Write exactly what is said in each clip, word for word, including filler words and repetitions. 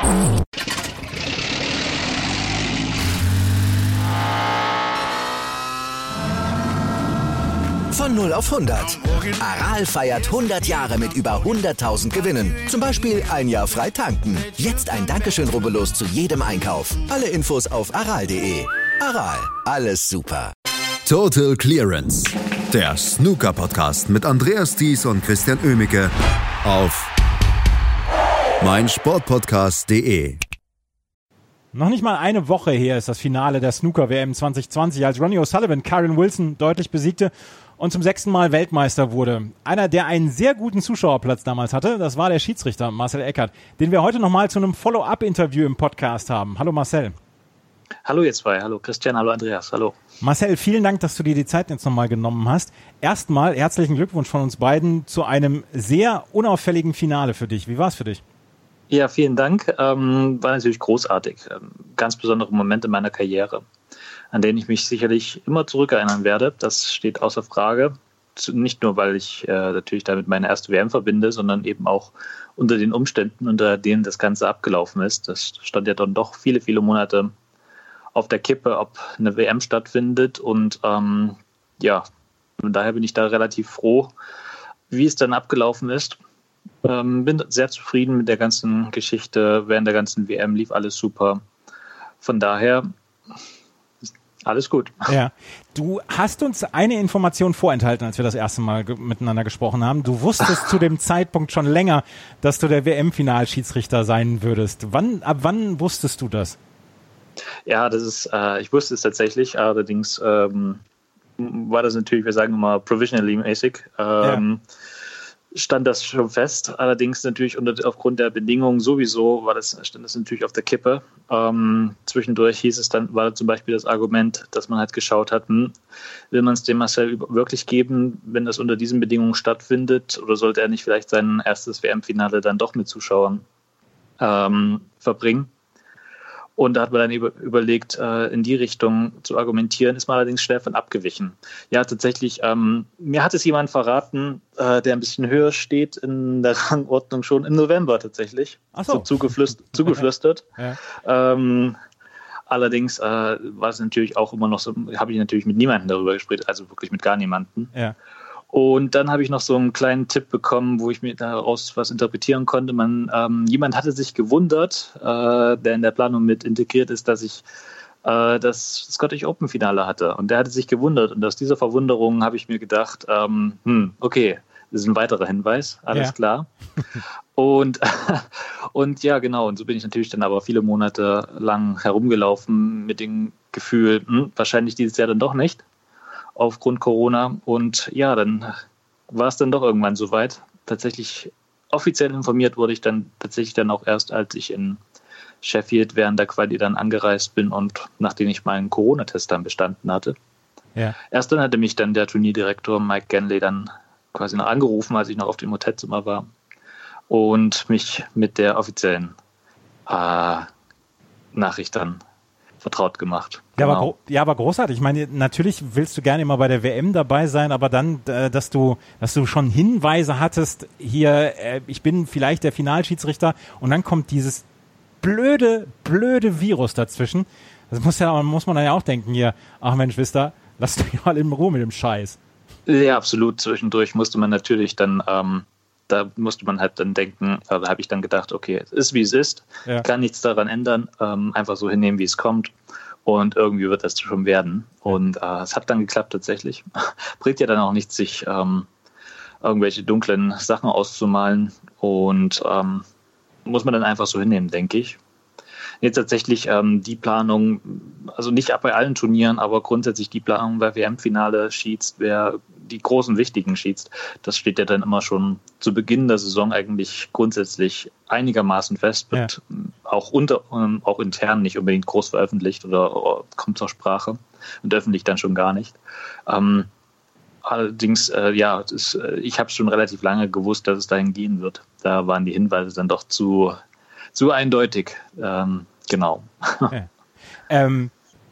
Von null auf hundert. Aral feiert hundert Jahre mit über hunderttausend Gewinnen. Zum Beispiel ein Jahr frei tanken. Jetzt ein Dankeschön, rubbellos zu jedem Einkauf. Alle Infos auf aral punkt de. Aral, alles super. Total Clearance. Der Snooker-Podcast mit Andreas Thies und Christian Oemicke auf meinsportpodcast punkt de. Noch nicht mal eine Woche her ist das Finale der Snooker-W M zwanzig zwanzig, als Ronnie O'Sullivan Kyren Wilson deutlich besiegte und zum sechsten Mal Weltmeister wurde. Einer, der einen sehr guten Zuschauerplatz damals hatte, das war der Schiedsrichter Marcel Eckert, den wir heute nochmal zu einem Follow-up-Interview im Podcast haben. Hallo Marcel. Hallo ihr zwei, hallo Christian, hallo Andreas, hallo. Marcel, vielen Dank, dass du dir die Zeit jetzt nochmal genommen hast. Erstmal herzlichen Glückwunsch von uns beiden zu einem sehr unauffälligen Finale für dich. Wie war es für dich? Ja, vielen Dank. Ähm, war natürlich großartig. Ähm, ganz besondere Momente meiner Karriere, an denen ich mich sicherlich immer zurückerinnern werde. Das steht außer Frage. Nicht nur, weil ich äh, natürlich damit meine erste W M verbinde, sondern eben auch unter den Umständen, unter denen das Ganze abgelaufen ist. Das stand ja dann doch viele, viele Monate auf der Kippe, ob eine W M stattfindet. Und ähm, ja, von daher bin ich da relativ froh, wie es dann abgelaufen ist. Ähm, bin sehr zufrieden mit der ganzen Geschichte. Während der ganzen W M lief alles super. Von daher alles gut. Ja, du hast uns eine Information vorenthalten, als wir das erste Mal ge- miteinander gesprochen haben. Du wusstest zu dem Zeitpunkt schon länger, dass du der W M-Finalschiedsrichter sein würdest. Wann, ab wann wusstest du das? Ja, das ist, äh, ich wusste es tatsächlich. Allerdings ähm, war das natürlich, wir sagen immer provisionally mäßig. Ähm, ja. Stand das schon fest. Allerdings natürlich unter, aufgrund der Bedingungen sowieso war das, stand das natürlich auf der Kippe. Ähm, zwischendurch hieß es dann, war zum Beispiel das Argument, dass man halt geschaut hat, hm, will man es dem Marcel wirklich geben, wenn das unter diesen Bedingungen stattfindet, oder sollte er nicht vielleicht sein erstes W M-Finale dann doch mit Zuschauern ähm, verbringen? Und da hat man dann überlegt, in die Richtung zu argumentieren, ist man allerdings schnell von abgewichen. Ja, tatsächlich, ähm, mir hat es jemand verraten, äh, der ein bisschen höher steht in der Rangordnung, schon im November tatsächlich. Ach so. So zugeflüstert. zugeflüstert. Ja. Ähm, allerdings äh, war es natürlich auch immer noch so, habe ich natürlich mit niemandem darüber gesprochen, also wirklich mit gar niemandem. Ja. Und dann habe ich noch so einen kleinen Tipp bekommen, wo ich mir daraus was interpretieren konnte. Man, ähm, jemand hatte sich gewundert, äh, der in der Planung mit integriert ist, dass ich äh, das Scottish Open Finale hatte. Und der hatte sich gewundert. Und aus dieser Verwunderung habe ich mir gedacht, ähm, hm, okay, das ist ein weiterer Hinweis, alles ja. klar. Und, und ja, genau. Und so bin ich natürlich dann aber viele Monate lang herumgelaufen mit dem Gefühl, hm, wahrscheinlich dieses Jahr dann doch nicht, aufgrund Corona. Und ja, dann war es dann doch irgendwann soweit. Tatsächlich offiziell informiert wurde ich dann tatsächlich dann auch erst, als ich in Sheffield während der Quali dann angereist bin und nachdem ich meinen Corona-Test dann bestanden hatte. Ja. Erst dann hatte mich dann der Turnierdirektor Mike Ganley dann quasi noch angerufen, als ich noch auf dem Hotelzimmer war und mich mit der offiziellen äh, Nachricht dann vertraut gemacht. Ja, genau. aber, gro- ja, aber großartig. Ich meine, natürlich willst du gerne immer bei der W M dabei sein, aber dann, äh, dass du, dass du schon Hinweise hattest, hier, äh, ich bin vielleicht der Finalschiedsrichter, und dann kommt dieses blöde, blöde Virus dazwischen. Das muss ja, muss man dann ja auch denken hier, ach Mensch, wisst ihr, lasst euch mal in Ruhe mit dem Scheiß. Ja, absolut. Zwischendurch musste man natürlich dann, ähm, da musste man halt dann denken, da habe ich dann gedacht, okay, es ist wie es ist, ja. kann nichts daran ändern, ähm, einfach so hinnehmen, wie es kommt, und irgendwie wird das schon werden. Und äh, es hat dann geklappt tatsächlich. Bringt ja dann auch nichts, sich ähm, irgendwelche dunklen Sachen auszumalen, und ähm, muss man dann einfach so hinnehmen, denke ich. Jetzt tatsächlich ähm, die Planung, also nicht bei allen Turnieren, aber grundsätzlich die Planung, wer W M-Finale schießt, wer die großen, wichtigen schießt, das steht ja dann immer schon zu Beginn der Saison eigentlich grundsätzlich einigermaßen fest, wird ja. auch unter, ähm, auch intern nicht unbedingt groß veröffentlicht oder, oder kommt zur Sprache und öffentlich dann schon gar nicht. Ähm, allerdings, äh, ja, das, äh, ich habe schon relativ lange gewusst, dass es dahin gehen wird. Da waren die Hinweise dann doch zu, zu eindeutig. Ähm, genau. Ja. Ähm,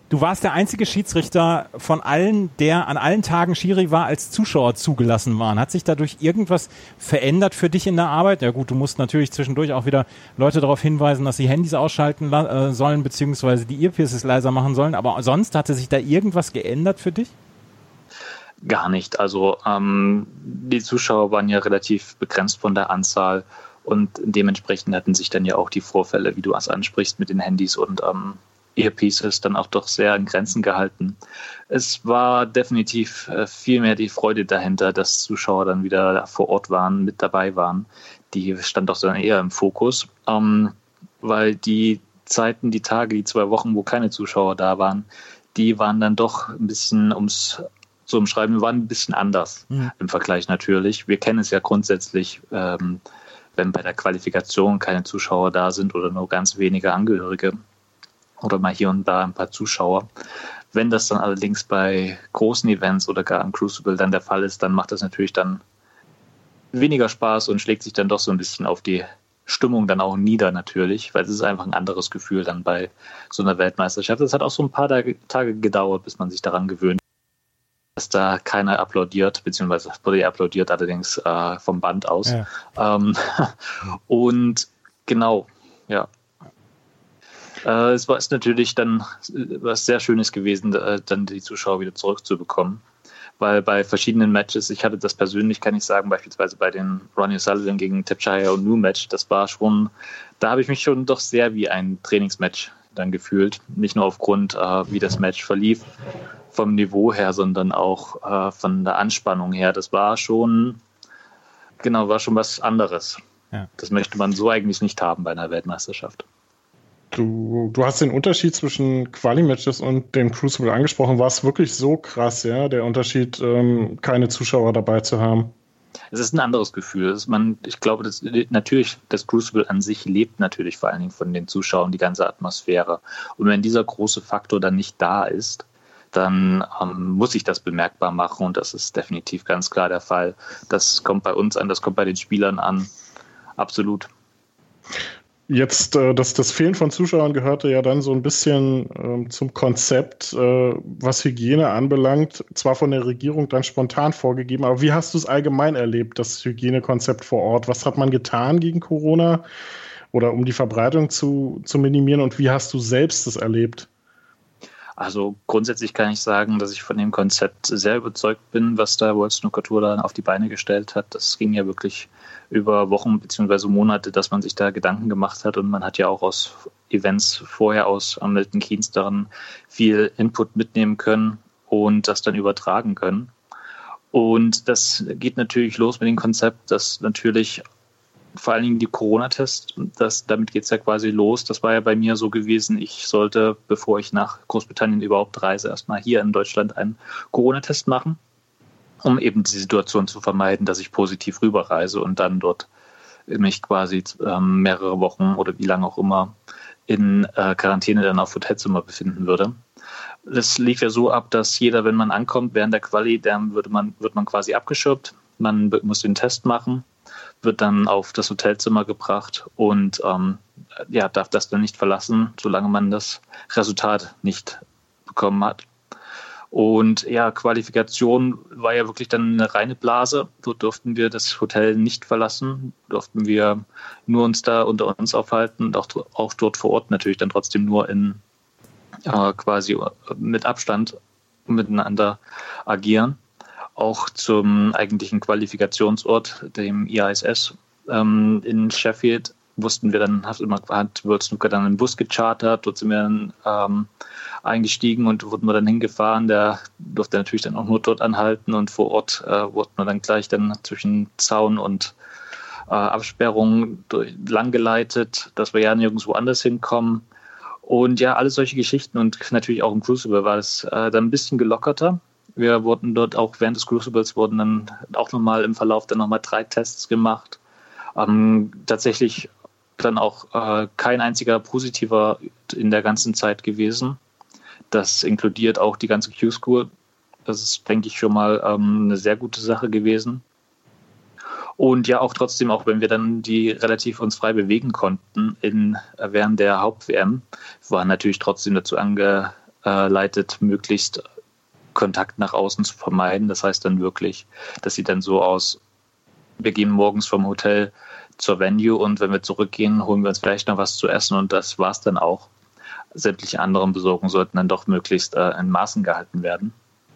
Du warst der einzige Schiedsrichter von allen, der an allen Tagen Schiri war, als Zuschauer zugelassen waren. Hat sich dadurch irgendwas verändert für dich in der Arbeit? Ja gut, du musst natürlich zwischendurch auch wieder Leute darauf hinweisen, dass sie Handys ausschalten äh, sollen, beziehungsweise die Earpieces leiser machen sollen. Aber sonst hatte sich da irgendwas geändert für dich? Gar nicht. Also ähm, die Zuschauer waren ja relativ begrenzt von der Anzahl und dementsprechend hatten sich dann ja auch die Vorfälle, wie du es ansprichst, mit den Handys und ähm, Earpieces dann auch doch sehr in Grenzen gehalten. Es war definitiv äh, viel mehr die Freude dahinter, dass Zuschauer dann wieder vor Ort waren, mit dabei waren. Die stand doch dann eher im Fokus, ähm, weil die Zeiten, die Tage, die zwei Wochen, wo keine Zuschauer da waren, die waren dann doch ein bisschen, ums zu umschreiben, waren ein bisschen anders mhm. im Vergleich natürlich. Wir kennen es ja grundsätzlich, ähm, wenn bei der Qualifikation keine Zuschauer da sind oder nur ganz wenige Angehörige, oder mal hier und da ein paar Zuschauer. Wenn das dann allerdings bei großen Events oder gar im Crucible dann der Fall ist, dann macht das natürlich dann weniger Spaß und schlägt sich dann doch so ein bisschen auf die Stimmung dann auch nieder natürlich, weil es ist einfach ein anderes Gefühl dann bei so einer Weltmeisterschaft. Es hat auch so ein paar Tage gedauert, bis man sich daran gewöhnt, dass da keiner applaudiert, beziehungsweise wurde applaudiert allerdings äh, vom Band aus. Ja. Ähm, und genau, ja. Äh, es war es natürlich dann was sehr Schönes gewesen, äh, dann die Zuschauer wieder zurückzubekommen. Weil bei verschiedenen Matches, ich hatte das persönlich, kann ich sagen, beispielsweise bei den Ronnie O'Sullivan gegen Tapchaya und New Match, das war schon, da habe ich mich schon doch sehr wie ein Trainingsmatch dann gefühlt. Nicht nur aufgrund, äh, wie das Match verlief, vom Niveau her, sondern auch äh, von der Anspannung her. Das war schon, genau, war schon was anderes. Ja. Das möchte man so eigentlich nicht haben bei einer Weltmeisterschaft. Du, du hast den Unterschied zwischen Quali-Matches und dem Crucible angesprochen. War es wirklich so krass, ja, der Unterschied, ähm, keine Zuschauer dabei zu haben? Es ist ein anderes Gefühl. Das man, ich glaube, das, natürlich, das Crucible an sich lebt natürlich vor allen Dingen von den Zuschauern, die ganze Atmosphäre. Und wenn dieser große Faktor dann nicht da ist, dann ähm, muss ich das bemerkbar machen und das ist definitiv ganz klar der Fall. Das kommt bei uns an, das kommt bei den Spielern an. Absolut. Jetzt, äh, das, das Fehlen von Zuschauern gehörte ja dann so ein bisschen ähm, zum Konzept, äh, was Hygiene anbelangt, zwar von der Regierung dann spontan vorgegeben, aber wie hast du es allgemein erlebt, das Hygienekonzept vor Ort? Was hat man getan gegen Corona oder um die Verbreitung zu, zu minimieren und wie hast du selbst es erlebt? Also grundsätzlich kann ich sagen, dass ich von dem Konzept sehr überzeugt bin, was da World Snooker Tour dann auf die Beine gestellt hat. Das ging ja wirklich über Wochen bzw. Monate, dass man sich da Gedanken gemacht hat und man hat ja auch aus Events vorher aus am Milton Keynes daran viel Input mitnehmen können und das dann übertragen können. Und das geht natürlich los mit dem Konzept, dass natürlich vor allen Dingen die Corona-Tests, das, damit geht es ja quasi los. Das war ja bei mir so gewesen, ich sollte, bevor ich nach Großbritannien überhaupt reise, erstmal hier in Deutschland einen Corona-Test machen, um eben die Situation zu vermeiden, dass ich positiv rüberreise und dann dort mich quasi ähm, mehrere Wochen oder wie lange auch immer in äh, Quarantäne dann auf Hotelzimmer befinden würde. Das lief ja so ab, dass jeder, wenn man ankommt während der Quali, dann würde man, wird man quasi abgeschirmt, man muss den Test machen, wird dann auf das Hotelzimmer gebracht und ähm, ja, darf das dann nicht verlassen, solange man das Resultat nicht bekommen hat. Und ja, Qualifikation war ja wirklich dann eine reine Blase. Dort durften wir das Hotel nicht verlassen, durften wir nur uns da unter uns aufhalten und auch, auch dort vor Ort natürlich dann trotzdem nur in äh, quasi mit Abstand miteinander agieren. Auch zum eigentlichen Qualifikationsort, dem I A S S ähm, in Sheffield, wussten wir dann, hat, immer, hat World Snooker dann einen Bus gechartert, dort sind wir dann ähm, eingestiegen und wurden wir dann hingefahren. Der durfte natürlich dann auch nur dort anhalten und vor Ort äh, wurden wir dann gleich dann zwischen Zaun und äh, Absperrung langgeleitet, dass wir ja nirgendwo anders hinkommen. Und ja, alle solche Geschichten und natürlich auch im Crucible war das äh, dann ein bisschen gelockerter. Wir wurden dort auch während des Crucibles wurden dann auch nochmal im Verlauf dann nochmal drei Tests gemacht. Ähm, tatsächlich dann auch äh, kein einziger positiver in der ganzen Zeit gewesen. Das inkludiert auch die ganze Q-School. Das ist, denke ich, schon mal ähm, eine sehr gute Sache gewesen. Und ja, auch trotzdem, auch wenn wir dann die relativ uns frei bewegen konnten in, während der Haupt-W M, waren natürlich trotzdem dazu ange äh, leitet, möglichst Kontakt nach außen zu vermeiden. Das heißt dann wirklich, das sieht dann so aus, wir gehen morgens vom Hotel zur Venue und wenn wir zurückgehen, holen wir uns vielleicht noch was zu essen und das war's dann auch. Sämtliche anderen Besorgungen sollten dann doch möglichst äh, in Maßen gehalten werden.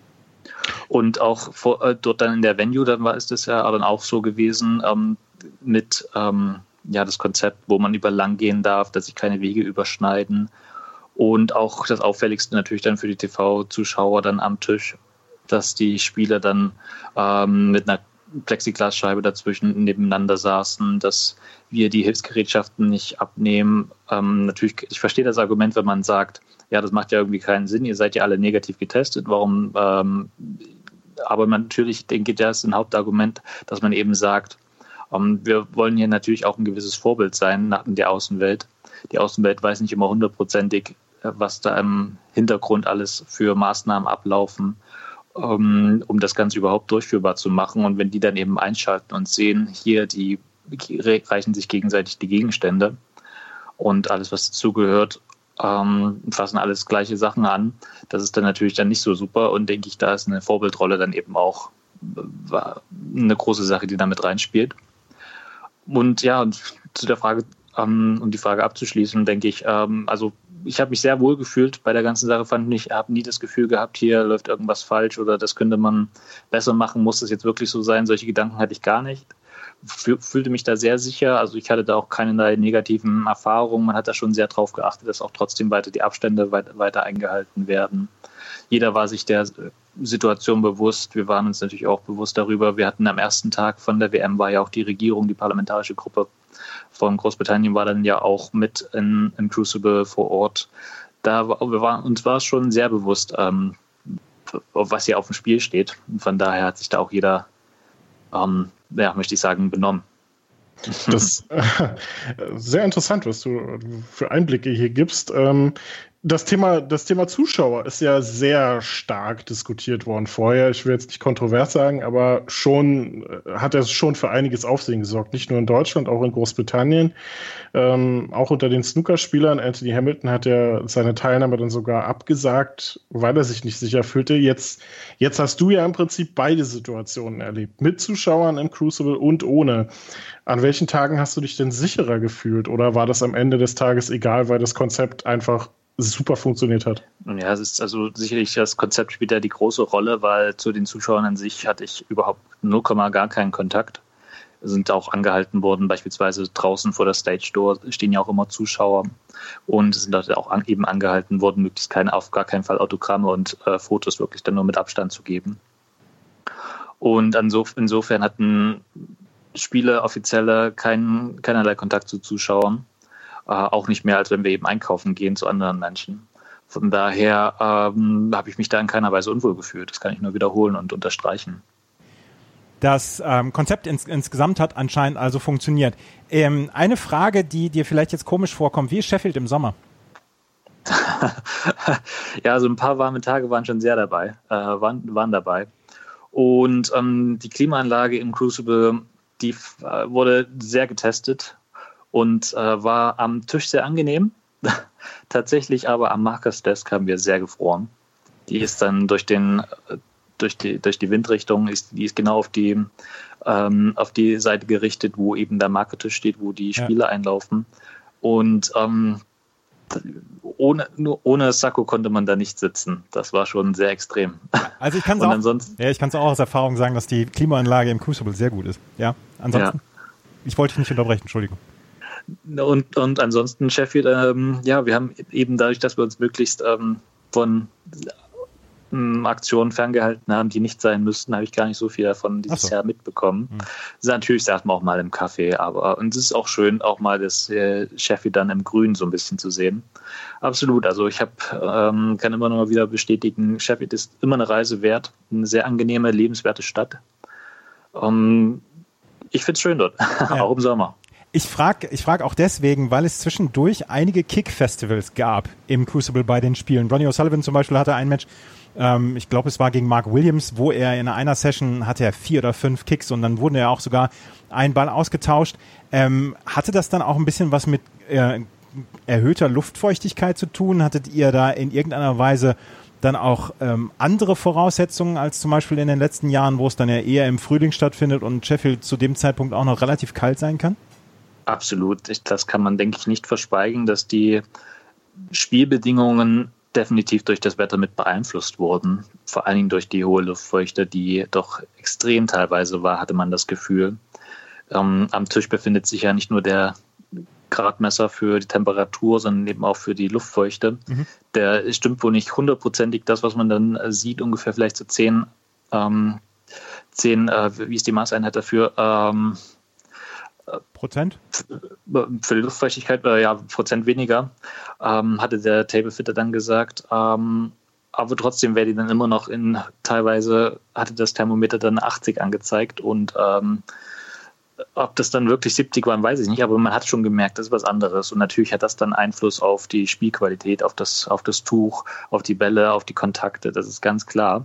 Und auch vor, äh, dort dann in der Venue, dann war ist es ja dann auch so gewesen, ähm, mit ähm, ja, das Konzept, wo man über lang gehen darf, dass sich keine Wege überschneiden. Und auch das Auffälligste natürlich dann für die T V-Zuschauer dann am Tisch, dass die Spieler dann ähm, mit einer Plexiglasscheibe dazwischen nebeneinander saßen, dass wir die Hilfsgerätschaften nicht abnehmen. Ähm, natürlich, ich verstehe das Argument, wenn man sagt, ja, das macht ja irgendwie keinen Sinn, ihr seid ja alle negativ getestet, warum, ähm, aber man, natürlich denke ich, das ist ein Hauptargument, dass man eben sagt, ähm, wir wollen hier natürlich auch ein gewisses Vorbild sein in der Außenwelt. Die Außenwelt weiß nicht immer hundertprozentig, was da im Hintergrund alles für Maßnahmen ablaufen, um das Ganze überhaupt durchführbar zu machen. Und wenn die dann eben einschalten und sehen, hier, die reichen sich gegenseitig die Gegenstände und alles, was dazugehört, ähm, fassen alles gleiche Sachen an, das ist dann natürlich dann nicht so super. Und denke ich, da ist eine Vorbildrolle dann eben auch eine große Sache, die damit reinspielt. Und ja, und zu der Frage, um, um die Frage abzuschließen, denke ich, ähm, also ich habe mich sehr wohl gefühlt bei der ganzen Sache, fand ich, habe nie das Gefühl gehabt, hier läuft irgendwas falsch oder das könnte man besser machen, muss das jetzt wirklich so sein? Solche Gedanken hatte ich gar nicht. Fühlte mich da sehr sicher, also ich hatte da auch keine negativen Erfahrungen, man hat da schon sehr drauf geachtet, dass auch trotzdem weiter die Abstände weit, weiter eingehalten werden. Jeder war sich der Situation bewusst, wir waren uns natürlich auch bewusst darüber, wir hatten am ersten Tag von der W M war ja auch die Regierung, die parlamentarische Gruppe von Großbritannien war dann ja auch mit in, im Crucible vor Ort. Da war, wir waren, uns war es schon sehr bewusst, ähm, was hier auf dem Spiel steht. Und von daher hat sich da auch jeder, ähm, ja, möchte ich sagen, benommen. Das äh, sehr interessant, was du für Einblicke hier gibst. Ähm, Das Thema, das Thema Zuschauer ist ja sehr stark diskutiert worden vorher. Ich will jetzt nicht kontrovers sagen, aber schon hat er schon für einiges Aufsehen gesorgt. Nicht nur in Deutschland, auch in Großbritannien. Ähm, auch unter den Snookerspielern. Anthony Hamilton hat ja seine Teilnahme dann sogar abgesagt, weil er sich nicht sicher fühlte. Jetzt, jetzt hast du ja im Prinzip beide Situationen erlebt. Mit Zuschauern im Crucible und ohne. An welchen Tagen hast du dich denn sicherer gefühlt? Oder war das am Ende des Tages egal, weil das Konzept einfach super funktioniert hat? Ja, es ist also sicherlich, das Konzept spielt ja die große Rolle, weil zu den Zuschauern an sich hatte ich überhaupt null Komma gar keinen Kontakt. Wir sind auch angehalten worden, beispielsweise draußen vor der Stage Door stehen ja auch immer Zuschauer und sind dort auch an, eben angehalten worden, möglichst keine, auf gar keinen Fall Autogramme und äh, Fotos wirklich dann nur mit Abstand zu geben. Und insof- insofern hatten Spieler, Offizielle kein, keinerlei Kontakt zu Zuschauern. Äh, auch nicht mehr, als wenn wir eben einkaufen gehen zu anderen Menschen. Von daher ähm, habe ich mich da in keiner Weise unwohl gefühlt. Das kann ich nur wiederholen und unterstreichen. Das ähm, Konzept ins, insgesamt hat anscheinend also funktioniert. Ähm, eine Frage, die dir vielleicht jetzt komisch vorkommt. Wie ist Sheffield im Sommer? Ja, also ein paar warme Tage waren schon sehr dabei, äh, waren, waren dabei. Und ähm, die Klimaanlage im Crucible, die äh, wurde sehr getestet. Und äh, war am Tisch sehr angenehm. Tatsächlich aber am Markers Desk haben wir sehr gefroren. Die ist dann durch den durch die durch die Windrichtung ist die ist genau auf die ähm, auf die Seite gerichtet, wo eben der Markertisch steht, wo die Spieler ja. einlaufen. Und ähm, ohne nur ohne Sakko konnte man da nicht sitzen. Das war schon sehr extrem. Also ich kann es auch, ja, ich kann es auch aus Erfahrung sagen, dass die Klimaanlage im Crucible sehr gut ist. Ja, ansonsten. Ja. Ich wollte dich nicht unterbrechen, Entschuldigung. Und, und ansonsten Sheffield, ähm, ja, wir haben eben dadurch, dass wir uns möglichst ähm, von ähm, Aktionen ferngehalten haben, die nicht sein müssten, habe ich gar nicht so viel davon dieses so. Jahr mitbekommen. Hm. Das ist natürlich, sagt man auch mal im Café, aber und es ist auch schön, auch mal das äh, Sheffield dann im Grün so ein bisschen zu sehen. Absolut, also ich hab, ähm, kann immer noch mal wieder bestätigen, Sheffield ist immer eine Reise wert, eine sehr angenehme, lebenswerte Stadt. Ähm, ich finde es schön dort, ja. Auch im Sommer. Ich frage ich frag auch deswegen, weil es zwischendurch einige Kick-Festivals gab im Crucible bei den Spielen. Ronnie O'Sullivan zum Beispiel hatte ein Match, ähm, ich glaube es war gegen Mark Williams, wo er in einer Session hatte er vier oder fünf Kicks und dann wurden ja auch sogar ein Ball ausgetauscht. Ähm, hatte das dann auch ein bisschen was mit äh, erhöhter Luftfeuchtigkeit zu tun? Hattet ihr da in irgendeiner Weise dann auch ähm, andere Voraussetzungen als zum Beispiel in den letzten Jahren, wo es dann ja eher im Frühling stattfindet und Sheffield zu dem Zeitpunkt auch noch relativ kalt sein kann? Absolut. Ich, das kann man, denke ich, nicht verschweigen, dass die Spielbedingungen definitiv durch das Wetter mit beeinflusst wurden. Vor allen Dingen durch die hohe Luftfeuchte, die doch extrem teilweise war, hatte man das Gefühl. Ähm, am Tisch befindet sich ja nicht nur der Gradmesser für die Temperatur, sondern eben auch für die Luftfeuchte. Mhm. Der stimmt wohl nicht hundertprozentig. Das, was man dann sieht, ungefähr vielleicht so zehn, ähm, zehn äh, wie ist die Maßeinheit dafür? Ähm, Prozent? Für die Luftfeuchtigkeit, äh, ja, Prozent weniger, ähm, hatte der Tablefitter dann gesagt. Ähm, aber trotzdem wäre die dann immer noch in, teilweise hatte das Thermometer dann achtzig angezeigt und ähm, ob das dann wirklich siebzig waren, weiß ich nicht, aber man hat schon gemerkt, das ist was anderes. Und natürlich hat das dann Einfluss auf die Spielqualität, auf das, auf das Tuch, auf die Bälle, auf die Kontakte, das ist ganz klar.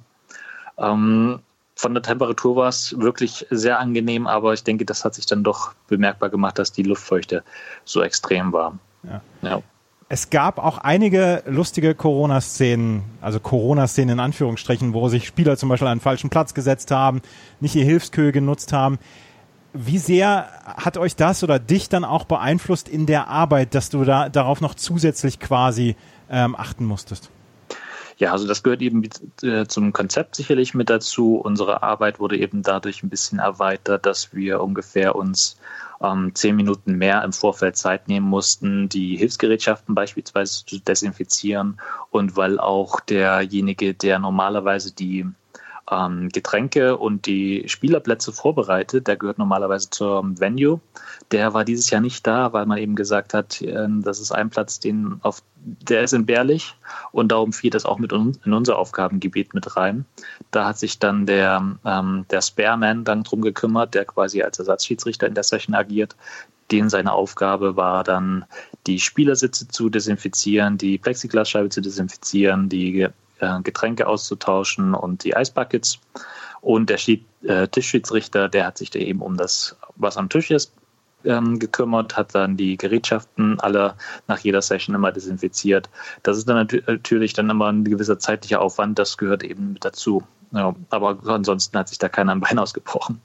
Ähm, von der Temperatur war es wirklich sehr angenehm, aber ich denke, das hat sich dann doch bemerkbar gemacht, dass die Luftfeuchte so extrem war. Ja. Ja. Es gab auch einige lustige Corona-Szenen, also Corona-Szenen in Anführungsstrichen, wo sich Spieler zum Beispiel an den falschen Platz gesetzt haben, nicht ihr Hilfskühe genutzt haben. Wie sehr hat euch das oder dich dann auch beeinflusst in der Arbeit, dass du da darauf noch zusätzlich quasi ähm, achten musstest? Ja, also das gehört eben äh, zum Konzept sicherlich mit dazu. Unsere Arbeit wurde eben dadurch ein bisschen erweitert, dass wir ungefähr uns ähm, zehn Minuten mehr im Vorfeld Zeit nehmen mussten, die Hilfsgerätschaften beispielsweise zu desinfizieren. Und weil auch derjenige, der normalerweise die Ähm, Getränke und die Spielerplätze vorbereitet, der gehört normalerweise zum Venue. Der war dieses Jahr nicht da, weil man eben gesagt hat, äh, das ist ein Platz, den auf, der ist entbehrlich und darum fiel das auch mit uns in unser Aufgabengebiet mit rein. Da hat sich dann der, ähm, der Spareman dann drum gekümmert, der quasi als Ersatzschiedsrichter in der Session agiert. Den seine Aufgabe war dann, die Spielersitze zu desinfizieren, die Plexiglasscheibe zu desinfizieren, die Getränke auszutauschen und die Eisbuckets. Und der Schied, äh, Tischschiedsrichter, der hat sich da eben um das, was am Tisch ist, ähm, gekümmert, hat dann die Gerätschaften alle nach jeder Session immer desinfiziert. Das ist dann nat- natürlich dann immer ein gewisser zeitlicher Aufwand, das gehört eben mit dazu. Ja, aber ansonsten hat sich da keiner ein Bein ausgebrochen.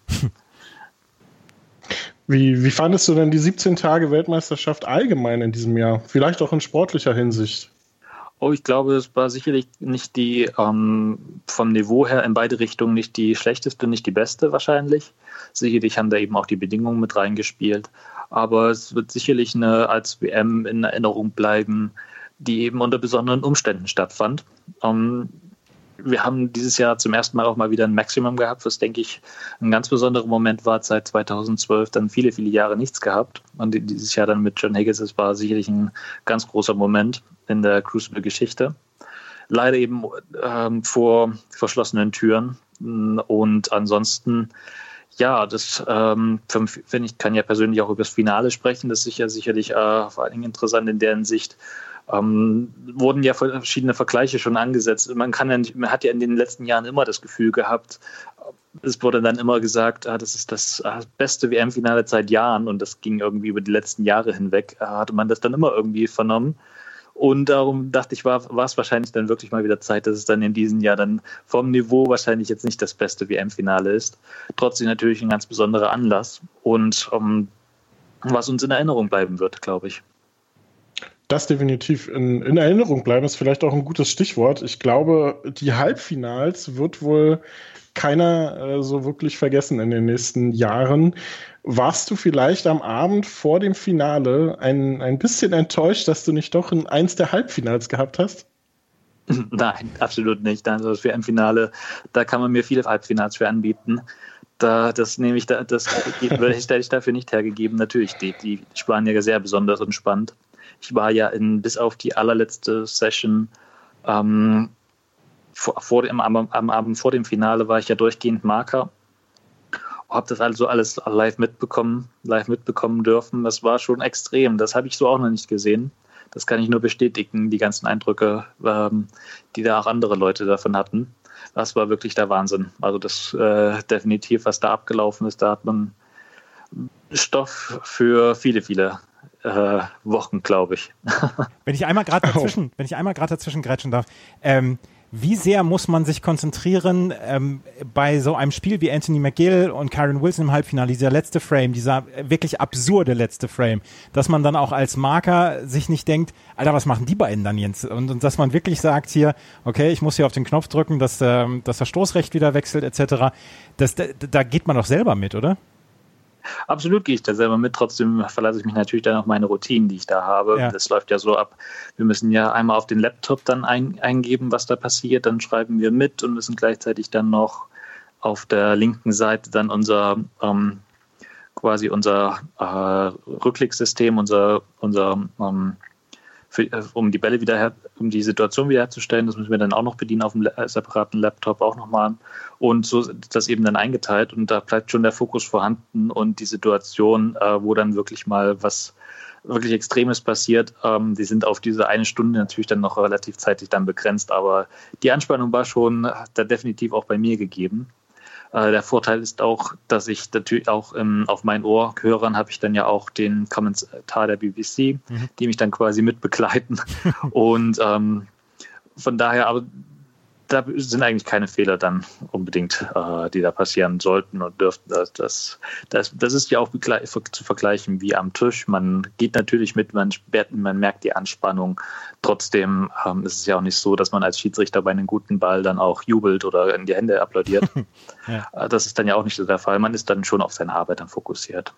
Wie, wie fandest du denn die siebzehn Tage Weltmeisterschaft allgemein in diesem Jahr? Vielleicht auch in sportlicher Hinsicht? Oh, ich glaube, es war sicherlich nicht die, ähm, vom Niveau her in beide Richtungen nicht die schlechteste, nicht die beste wahrscheinlich. Sicherlich haben da eben auch die Bedingungen mit reingespielt. Aber es wird sicherlich eine als W M in Erinnerung bleiben, die eben unter besonderen Umständen stattfand. Ähm, wir haben dieses Jahr zum ersten Mal auch mal wieder ein Maximum gehabt, was, denke ich, ein ganz besonderer Moment war. Seit zweitausendzwölf dann viele, viele Jahre nichts gehabt. Und dieses Jahr dann mit John Higgins, das war sicherlich ein ganz großer Moment in der Crucible-Geschichte. Leider eben ähm, vor verschlossenen Türen. Und ansonsten, ja, das ähm, finde ich, kann ja persönlich auch über das Finale sprechen. Das ist sicher, sicherlich äh, vor allen Dingen interessant in deren Sicht. Ähm, wurden ja verschiedene Vergleiche schon angesetzt. Man kann ja nicht, man hat ja in den letzten Jahren immer das Gefühl gehabt, es wurde dann immer gesagt, ah, das ist das ah, beste W M-Finale seit Jahren und das ging irgendwie über die letzten Jahre hinweg. Ah, hatte man das dann immer irgendwie vernommen. Und darum dachte ich, war, war es wahrscheinlich dann wirklich mal wieder Zeit, dass es dann in diesem Jahr dann vom Niveau wahrscheinlich jetzt nicht das beste W M-Finale ist. Trotzdem natürlich ein ganz besonderer Anlass und um, was uns in Erinnerung bleiben wird, glaube ich. Das definitiv in, in Erinnerung bleiben ist vielleicht auch ein gutes Stichwort. Ich glaube, die Halbfinals wird wohl keiner äh, so wirklich vergessen in den nächsten Jahren. Warst du vielleicht am Abend vor dem Finale ein, ein bisschen enttäuscht, dass du nicht doch in eins der Halbfinals gehabt hast? Nein, absolut nicht. Also das W M-Finale, da kann man mir viele Halbfinals für anbieten. Da, das nehme ich da, das hätte ich dafür nicht hergegeben. Natürlich, die, die Spanier sehr besonders und spannend. Ich war ja in, bis auf die allerletzte Session ähm, vor, vor dem, am, am Abend vor dem Finale war ich ja durchgehend Marker. Habe das also alles live mitbekommen, live mitbekommen dürfen. Das war schon extrem. Das habe ich so auch noch nicht gesehen. Das kann ich nur bestätigen, die ganzen Eindrücke, ähm, die da auch andere Leute davon hatten. Das war wirklich der Wahnsinn. Also das äh, definitiv, was da abgelaufen ist, da hat man Stoff für viele, viele äh, Wochen, glaube ich. Wenn ich einmal gerade dazwischen, oh. wenn ich einmal gerade dazwischen grätschen darf, ähm, wie sehr muss man sich konzentrieren ähm, bei so einem Spiel wie Anthony McGill und Kyren Wilson im Halbfinale, dieser letzte Frame, dieser wirklich absurde letzte Frame, dass man dann auch als Marker sich nicht denkt, Alter, was machen die beiden dann jetzt? Und, und dass man wirklich sagt hier, okay, ich muss hier auf den Knopf drücken, dass, ähm, dass das Stoßrecht wieder wechselt et cetera. Das, da, da geht man doch selber mit, oder? Absolut gehe ich da selber mit, trotzdem verlasse ich mich natürlich dann auf meine Routinen, die ich da habe. Ja. Das läuft ja so ab, wir müssen ja einmal auf den Laptop dann ein, eingeben, was da passiert, dann schreiben wir mit und müssen gleichzeitig dann noch auf der linken Seite dann unser ähm, quasi unser äh, Rückklicksystem, unser, unser ähm, für, um die Bälle wieder her, um die Situation wiederherzustellen, das müssen wir dann auch noch bedienen auf einem separaten Laptop auch nochmal. Und so ist das eben dann eingeteilt und da bleibt schon der Fokus vorhanden und die Situation, äh, wo dann wirklich mal was wirklich Extremes passiert, ähm, die sind auf diese eine Stunde natürlich dann noch relativ zeitlich dann begrenzt, aber die Anspannung war schon da definitiv auch bei mir gegeben. Äh, der Vorteil ist auch, dass ich natürlich auch ähm, auf meinen Ohrhörern habe ich dann ja auch den Kommentar der B B C, mhm. die mich dann quasi mit begleiten und ähm, von daher, aber da sind eigentlich keine Fehler dann unbedingt, äh, die da passieren sollten und dürften. Das, das, das, das ist ja auch zu vergleichen wie am Tisch. Man geht natürlich mit, man, man merkt die Anspannung. Trotzdem ähm, ist es ja auch nicht so, dass man als Schiedsrichter bei einem guten Ball dann auch jubelt oder in die Hände applaudiert. Ja. Das ist dann ja auch nicht so der Fall. Man ist dann schon auf seine Arbeit dann fokussiert.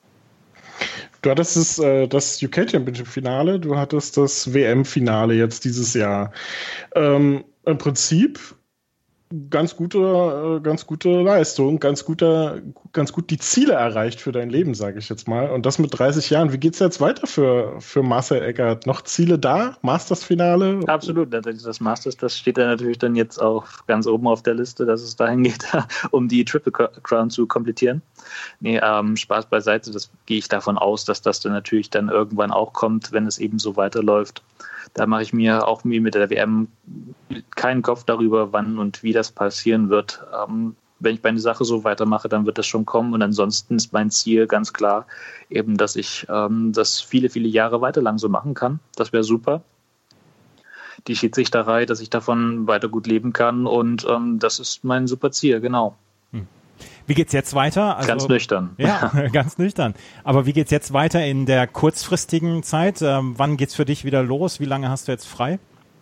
Du hattest das, äh, das U K Championship-Finale, du hattest das W M-Finale jetzt dieses Jahr. Ähm, Im Prinzip ganz gute, ganz gute Leistung, ganz guter, ganz gut die Ziele erreicht für dein Leben, sage ich jetzt mal. Und das mit dreißig Jahren. Wie geht's jetzt weiter für, für Marcel Eckert? Noch Ziele da? Masters-Finale? Absolut. Das Masters, das steht da natürlich dann jetzt auch ganz oben auf der Liste, dass es dahin geht, um die Triple Crown zu komplettieren. Nee, ähm, Spaß beiseite. Das gehe ich davon aus, dass das dann natürlich dann irgendwann auch kommt, wenn es eben so weiterläuft. Da mache ich mir auch mit der W M keinen Kopf darüber, wann und wie das passieren wird. Ähm, wenn ich meine Sache so weitermache, dann wird das schon kommen. Und ansonsten ist mein Ziel ganz klar, eben, dass ich ähm, das viele, viele Jahre weiter lang so machen kann. Das wäre super. Die Schiedsrichterei, dass ich davon weiter gut leben kann. Und ähm, das ist mein super Ziel, genau. Hm. Wie geht's jetzt weiter? Also, ganz nüchtern. Ja, ganz nüchtern. Aber wie geht's jetzt weiter in der kurzfristigen Zeit? Ähm, wann geht's für dich wieder los? Wie lange hast du jetzt frei?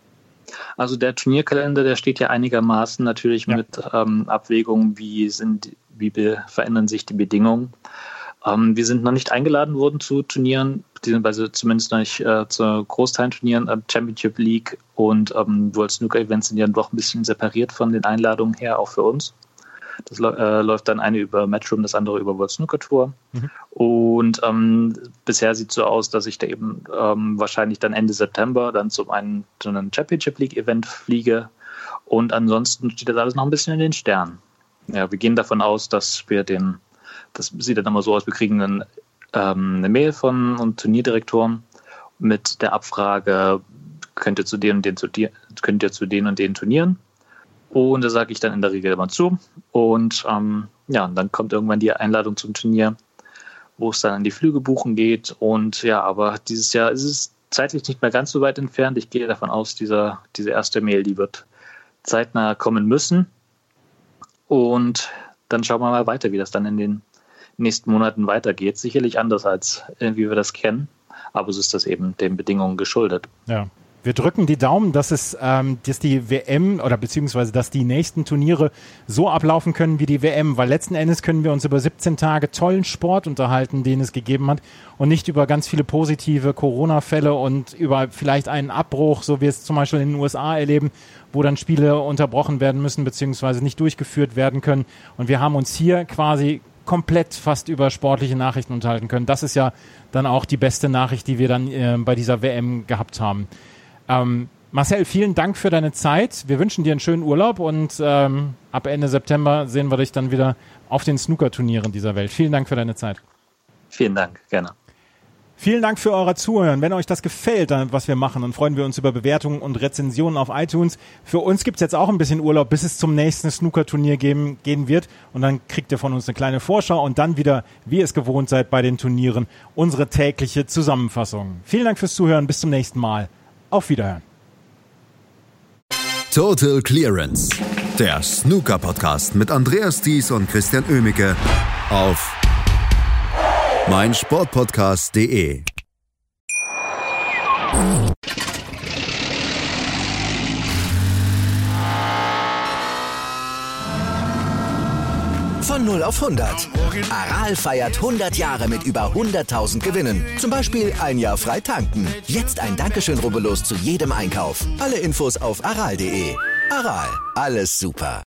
Also der Turnierkalender, der steht ja einigermaßen natürlich ja. mit ähm, Abwägungen, wie sind, wie be- verändern sich die Bedingungen. Ähm, wir sind noch nicht eingeladen worden zu Turnieren, beziehungsweise zumindest noch nicht äh, zu Großteilturnieren, äh, Championship League und ähm, World Snooker Events sind ja doch ein bisschen separiert von den Einladungen her, auch für uns. Das äh, läuft dann eine über Matchroom, das andere über World Snooker Tour. Mhm. Und ähm, bisher sieht es so aus, dass ich da eben ähm, wahrscheinlich dann Ende September dann zum einen zu einem Championship League Event fliege. Und ansonsten steht das alles noch ein bisschen in den Sternen. Ja, wir gehen davon aus, dass wir den, das sieht dann immer so aus, wir kriegen einen, ähm, eine Mail von einem Turnierdirektor mit der Abfrage, könnt ihr zu den und den, könnt ihr zu den und den Turnieren? Und da sage ich dann in der Regel immer zu. Und ähm, ja, und dann kommt irgendwann die Einladung zum Turnier, wo es dann an die Flüge buchen geht. Und ja, aber dieses Jahr ist es zeitlich nicht mehr ganz so weit entfernt. Ich gehe davon aus, dieser, diese erste Mail, die wird zeitnah kommen müssen. Und dann schauen wir mal weiter, wie das dann in den nächsten Monaten weitergeht. Sicherlich anders, als wie wir das kennen. Aber so ist das eben den Bedingungen geschuldet. Ja. Wir drücken die Daumen, dass es, ähm, dass die W M oder beziehungsweise dass die nächsten Turniere so ablaufen können wie die W M, weil letzten Endes können wir uns über siebzehn Tage tollen Sport unterhalten, den es gegeben hat und nicht über ganz viele positive Corona-Fälle und über vielleicht einen Abbruch, so wie wir es zum Beispiel in den U S A erleben, wo dann Spiele unterbrochen werden müssen beziehungsweise nicht durchgeführt werden können. Und wir haben uns hier quasi komplett fast über sportliche Nachrichten unterhalten können. Das ist ja dann auch die beste Nachricht, die wir dann äh, bei dieser W M gehabt haben. Ähm, Marcel, vielen Dank für deine Zeit. Wir wünschen dir einen schönen Urlaub und ähm, ab Ende September sehen wir dich dann wieder auf den Snooker-Turnieren dieser Welt. Vielen Dank für deine Zeit. Vielen Dank, gerne. Vielen Dank für euer Zuhören. Wenn euch das gefällt, dann, was wir machen, dann freuen wir uns über Bewertungen und Rezensionen auf iTunes. Für uns gibt's jetzt auch ein bisschen Urlaub, bis es zum nächsten Snooker-Turnier geben, gehen wird. Und dann kriegt ihr von uns eine kleine Vorschau und dann wieder, wie ihr es gewohnt seid bei den Turnieren, unsere tägliche Zusammenfassung. Vielen Dank fürs Zuhören. Bis zum nächsten Mal. Auf Wiederhören. Total Clearance, der Snooker-Podcast mit Andreas Thies und Christian Oemicke auf meinsportpodcast punkt de. Von null auf hundert. Aral feiert hundert Jahre mit über hunderttausend Gewinnen. Zum Beispiel ein Jahr frei tanken. Jetzt ein Dankeschön, rubbellos zu jedem Einkauf. Alle Infos auf aral punkt de. Aral, alles super.